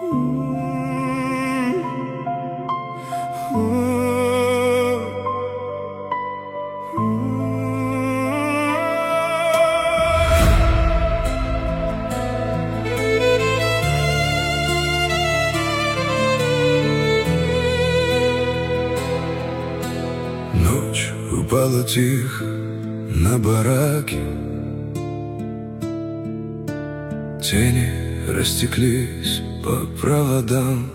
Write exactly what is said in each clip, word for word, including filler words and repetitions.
Ночь упала тихо на бараки, тени растеклись по проводам.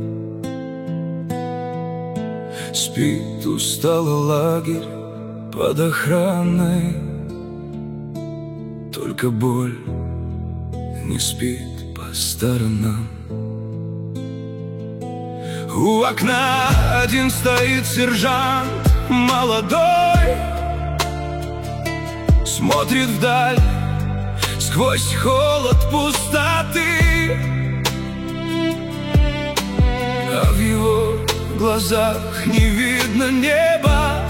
Спит усталый лагерь под охраной, только боль не спит по сторонам. У окна один стоит сержант молодой, смотрит вдаль сквозь холод пустоты, а в его глазах не видно неба,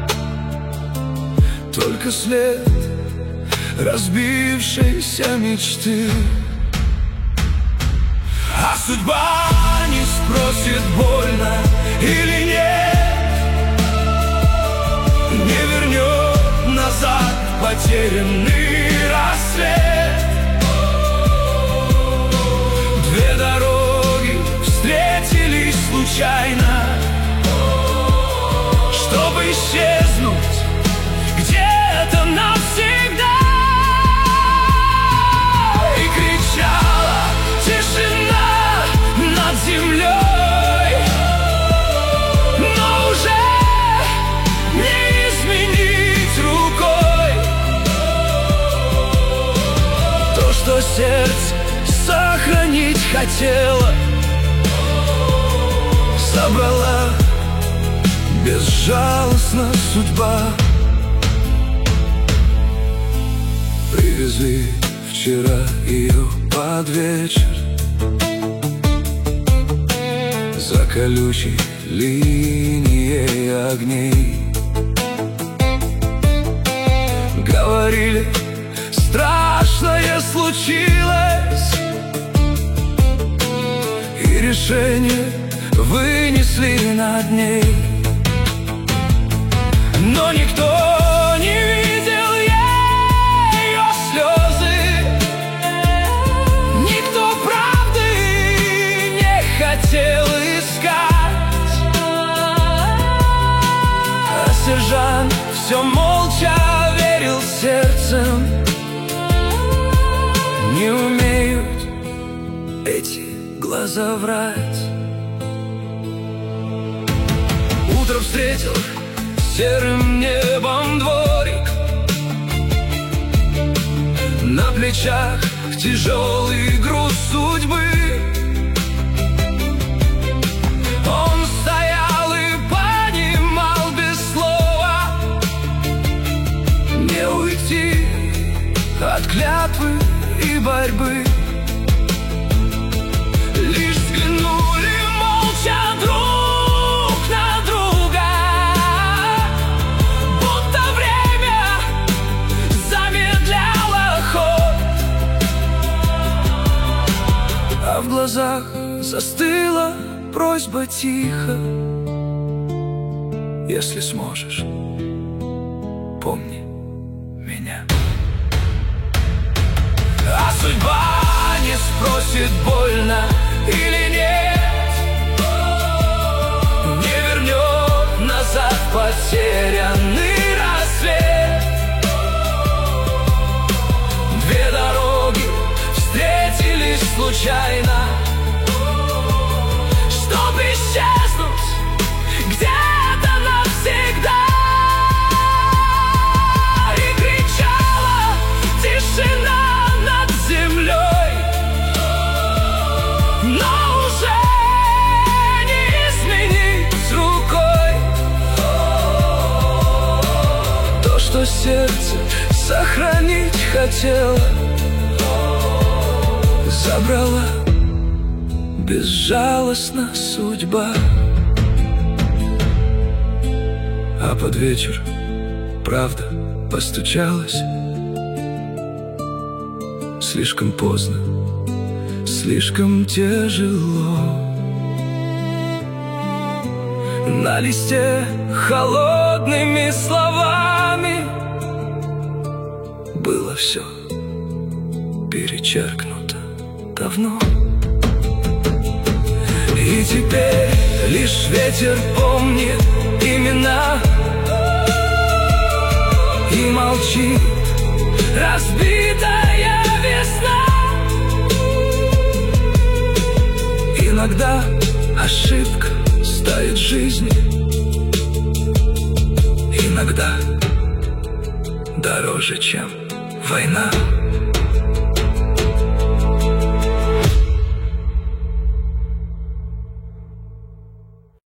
только след разбившейся мечты. А судьба не спросит, больно или нет, не вернет назад потерянный рассвет. Две дороги встретились случайно, чтобы исчезнуть где-то навсегда. И кричала тишина над землей, но уже не изменить рукой то, что сердце сохранить хотело. Собрала безжалостно судьба. Привезли вчера ее под вечер за колючей линией огней. Говорили, страшное случилось, и решение вынесли над ней. Но никто не видел ее слезы, никто правды не хотел искать, а сержант все молча верил сердцем. Не умеют эти глаза врать. Утро встретил серым небом дворик, на плечах тяжелый груз судьбы. Он стоял и понимал без слова, не уйти от клятвы и борьбы. Лишь взглянули молча друг на друга, будто время замедляло ход, а в глазах застыла просьба тихо: если сможешь, помни меня. А судьба не спросит, больно или нет, не вернет назад потерянный рассвет. Две дороги встретились случайно, чтобы исчезнуть где-то навсегда. И кричала тишина над землей, но уже не изменить рукой то, что сердце сохранить хотело. Забрала безжалостно судьба. А под вечер правда постучалась. Слишком поздно, слишком тяжело. На листе холодными словами было все перечеркнуто давно. И теперь лишь ветер помнит имена и молчит разбитая весна. Иногда ошибка стоит жизни, иногда дороже, чем война.